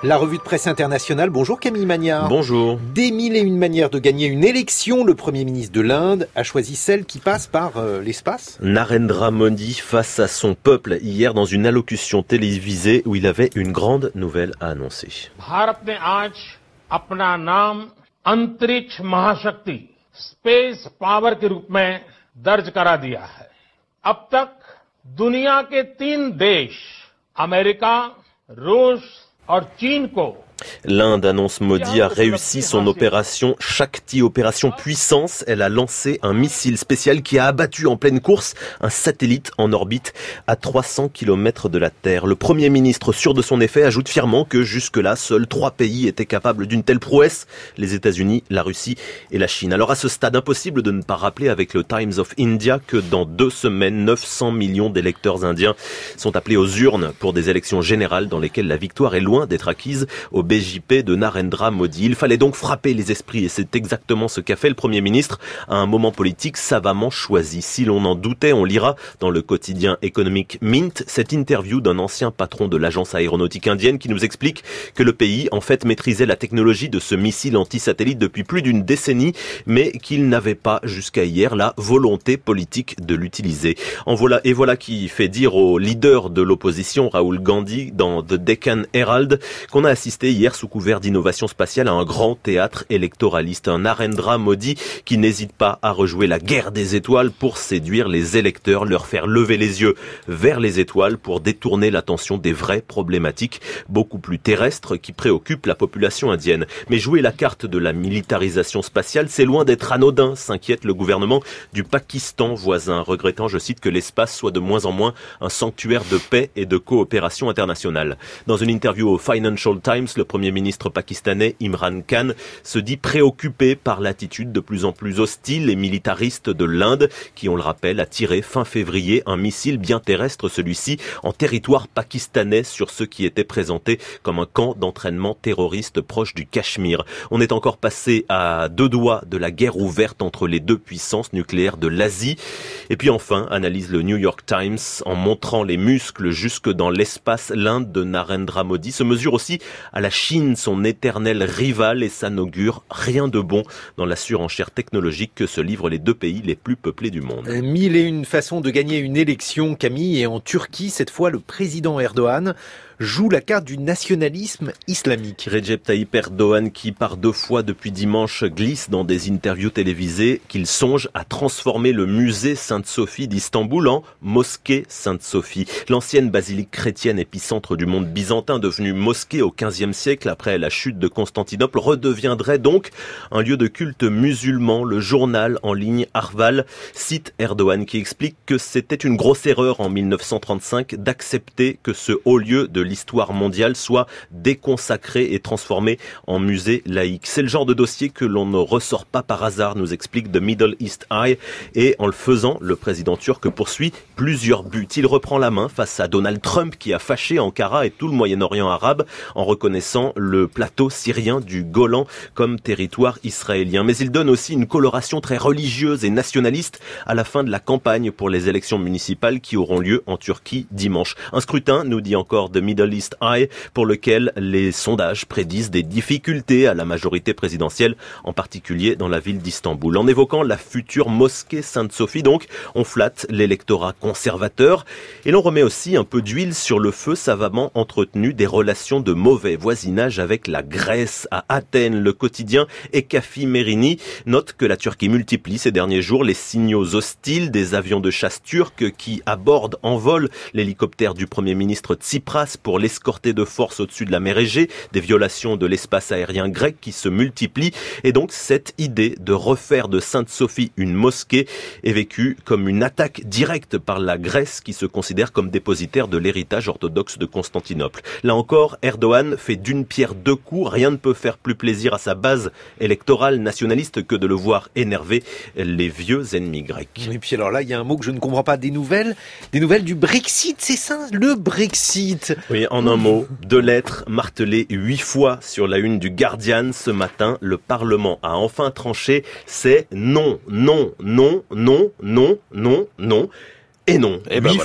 La revue de presse internationale. Bonjour Camille Magnard. Bonjour. Des mille et une manières de gagner une élection, le Premier ministre de l'Inde a choisi celle qui passe par l'espace. Narendra Modi face à son peuple hier dans une allocution télévisée où il avait une grande nouvelle à annoncer. भारत ने आज अपना नाम अंतरिक्ष महाशक्ति space power के रूप में दर्ज करा दिया है। अब तक दुनिया के 3 देश अमेरिका, रूस और चीन को L'Inde, annonce Modi, a réussi son opération Shakti, opération puissance. Elle a lancé un missile spécial qui a abattu en pleine course un satellite en orbite à 300 km de la Terre. Le Premier ministre, sûr de son effet, ajoute fièrement que jusque-là, seuls 3 pays étaient capables d'une telle prouesse, les États-Unis, la Russie et la Chine. Alors à ce stade, impossible de ne pas rappeler avec le Times of India que dans 2 semaines, 900 millions d'électeurs indiens sont appelés aux urnes pour des élections générales dans lesquelles la victoire est loin d'être acquise au BJP de Narendra Modi. Il fallait donc frapper les esprits et c'est exactement ce qu'a fait le Premier ministre à un moment politique savamment choisi. Si l'on en doutait, on lira dans le quotidien économique Mint cette interview d'un ancien patron de l'agence aéronautique indienne qui nous explique que le pays en fait maîtrisait la technologie de ce missile anti-satellite depuis plus d'une décennie mais qu'il n'avait pas jusqu'à hier la volonté politique de l'utiliser. Voilà qui fait dire au leader de l'opposition Rahul Gandhi dans The Deccan Herald qu'on a assisté hier sous couvert d'innovation spatiale à un grand théâtre électoraliste. Un Narendra Modi qui n'hésite pas à rejouer la guerre des étoiles pour séduire les électeurs, leur faire lever les yeux vers les étoiles pour détourner l'attention des vraies problématiques beaucoup plus terrestres qui préoccupent la population indienne. Mais jouer la carte de la militarisation spatiale, c'est loin d'être anodin, s'inquiète le gouvernement du Pakistan voisin, regrettant, je cite, que l'espace soit de moins en moins un sanctuaire de paix et de coopération internationale. Dans une interview au Financial Times, le Premier ministre pakistanais Imran Khan se dit préoccupé par l'attitude de plus en plus hostile et militariste de l'Inde qui, on le rappelle, a tiré fin février un missile bien terrestre, celui-ci, en territoire pakistanais sur ce qui était présenté comme un camp d'entraînement terroriste proche du Cachemire. On est encore passé à 2 doigts de la guerre ouverte entre les 2 puissances nucléaires de l'Asie. Et puis enfin, analyse le New York Times, en montrant les muscles jusque dans l'espace, l'Inde de Narendra Modi se mesure aussi à la Chine, son éternel rival, et ça n'augure rien de bon dans la surenchère technologique que se livrent les 2 pays les plus peuplés du monde. 1001 façons de gagner une élection, Camille, et en Turquie, cette fois, le président Erdogan joue la carte du nationalisme islamique. Recep Tayyip Erdogan qui par 2 fois depuis dimanche glisse dans des interviews télévisées qu'il songe à transformer le musée Sainte-Sophie d'Istanbul en mosquée Sainte-Sophie. L'ancienne basilique chrétienne épicentre du monde byzantin devenue mosquée au XVe siècle après la chute de Constantinople redeviendrait donc un lieu de culte musulman. Le journal en ligne Arval cite Erdogan qui explique que c'était une grosse erreur en 1935 d'accepter que ce haut lieu de l'histoire mondiale soit déconsacré et transformé en musée laïque. C'est le genre de dossier que l'on ne ressort pas par hasard, nous explique The Middle East Eye, et en le faisant, le président turc poursuit plusieurs buts. Il reprend la main face à Donald Trump qui a fâché Ankara et tout le Moyen-Orient arabe en reconnaissant le plateau syrien du Golan comme territoire israélien. Mais il donne aussi une coloration très religieuse et nationaliste à la fin de la campagne pour les élections municipales qui auront lieu en Turquie dimanche. Un scrutin, nous dit encore The Middle East Eye, pour lequel les sondages prédisent des difficultés à la majorité présidentielle, en particulier dans la ville d'Istanbul. En évoquant la future mosquée Sainte-Sophie, donc, on flatte l'électorat conservateur et l'on remet aussi un peu d'huile sur le feu savamment entretenu des relations de mauvais voisinage avec la Grèce. À Athènes, le quotidien Ekafi Merini note que la Turquie multiplie ces derniers jours les signaux hostiles des avions de chasse turcs qui abordent en vol l'hélicoptère du Premier ministre Tsipras pour l'escorter de force au-dessus de la mer Égée, des violations de l'espace aérien grec qui se multiplient. Et donc cette idée de refaire de Sainte-Sophie une mosquée est vécue comme une attaque directe par la Grèce qui se considère comme dépositaire de l'héritage orthodoxe de Constantinople. Là encore, Erdogan fait d'une pierre 2 coups. Rien ne peut faire plus plaisir à sa base électorale nationaliste que de le voir énerver les vieux ennemis grecs. Et puis alors là, il y a un mot que je ne comprends pas. Des nouvelles du Brexit, c'est ça, le Brexit. Oui, en un mot, 2 lettres martelées 8 fois sur la une du Guardian ce matin. Le Parlement a enfin tranché. C'est non, non, non, non, non, non, non et non. 8 fois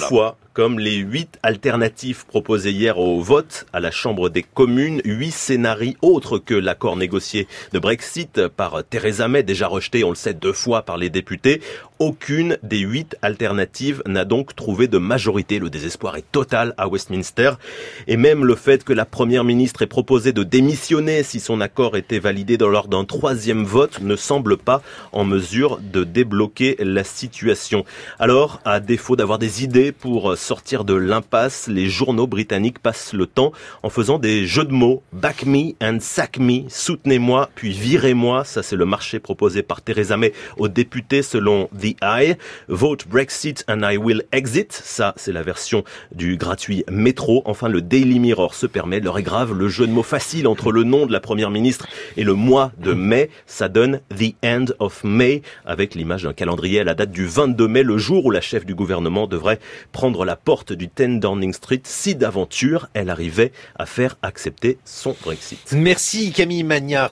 comme les 8 alternatives proposées hier au vote à la Chambre des communes, 8 scénarios autres que l'accord négocié de Brexit par Theresa May, déjà rejeté, on le sait, 2 fois par les députés. Aucune des 8 alternatives n'a donc trouvé de majorité. Le désespoir est total à Westminster. Et même le fait que la première ministre ait proposé de démissionner si son accord était validé lors d'un 3e vote ne semble pas en mesure de débloquer la situation. Alors, à défaut d'avoir des idées pour sortir de l'impasse, les journaux britanniques passent le temps en faisant des jeux de mots. Back me and sack me, soutenez-moi puis virez-moi. Ça, c'est le marché proposé par Theresa May aux députés selon The Eye. Vote Brexit and I will exit. Ça, c'est la version du gratuit métro. Enfin, le Daily Mirror se permet, l'heure est grave, le jeu de mots facile entre le nom de la première ministre et le mois de mai. Ça donne The End of May avec l'image d'un calendrier à la date du 22 mai, le jour où la chef du gouvernement devrait prendre la porte du 10 Downing Street si d'aventure elle arrivait à faire accepter son Brexit. Merci Camille Magnard.